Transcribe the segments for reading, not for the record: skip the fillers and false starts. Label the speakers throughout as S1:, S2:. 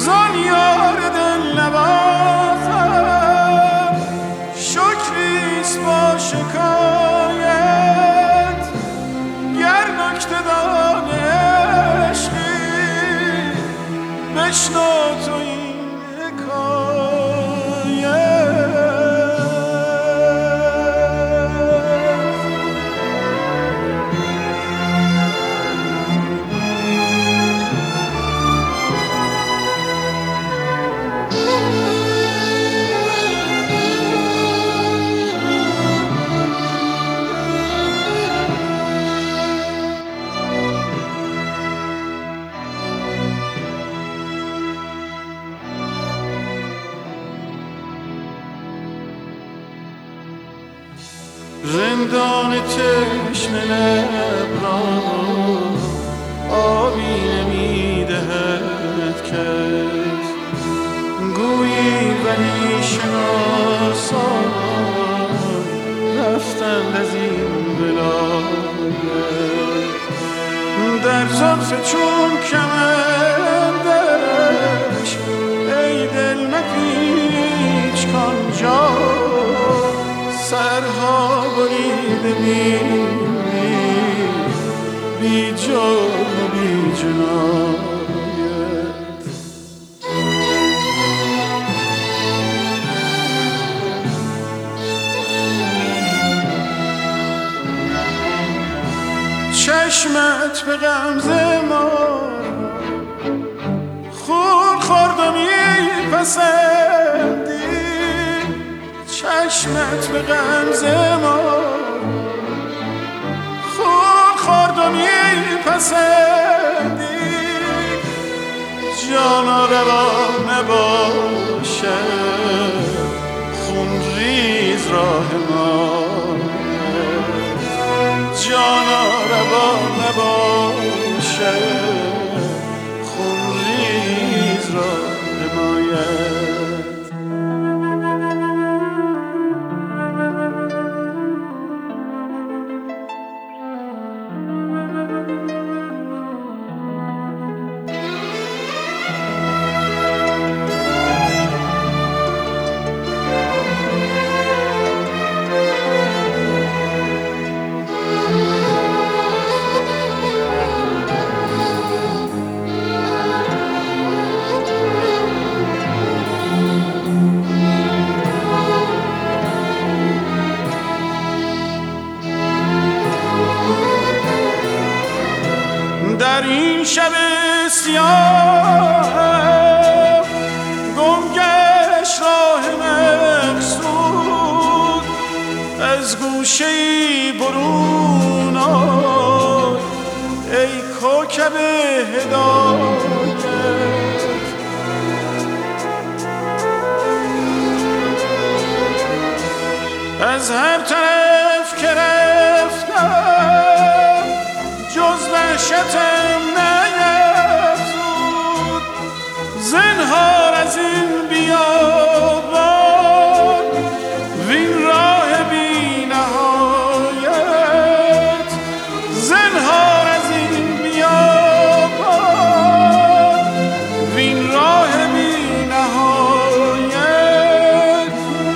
S1: زان یار دل نوازم شکریست با شکایت گر نکته دان عشقی بشنو تو این رندان تشنه لب را آبی نمیدهد کس گویی ولی شناسان رفتند از این ولایت در زلف چون کمندش ای دل مپیچ کانجا سرها بریده می‌بینی بی جرم و بی جنایت چشمت به غمزه ما خون خورد و میپسندی چشمت به غمزه ما خون خورد و میپسندی جانا روا نباشد خون ریز راه ما جانا روا نباشد خون ریز راه مایت در این شب سیاه گم گشت راه مقصود از گوشه‌ای برون آی ای کوکب هدایت از هر طرف که رفتم جز وحشتم نیفزود زنهار از این بیابان وین راه بی نهایت زنهار از این بیابان وین راه بی نهایت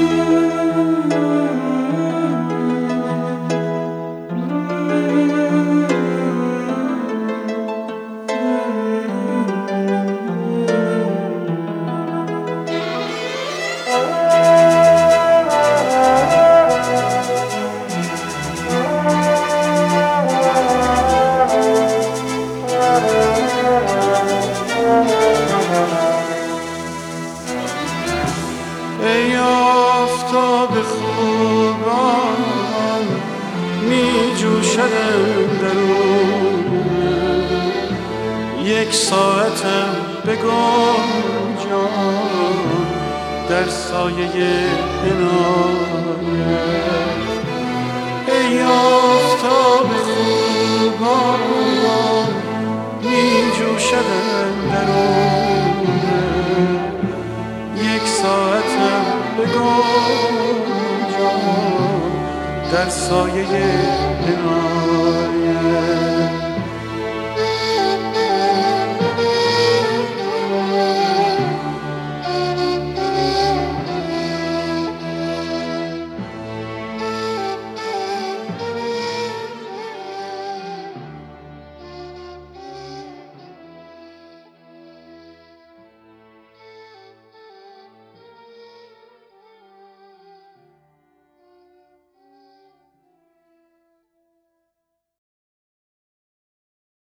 S1: ای آفتاب خوبان می جوشدم درون یک ساعتم بگم جان در سایه عنایت ای آفتاب خوبان می جوشدم درون یک ساعتم بگم جان در سایه عنایت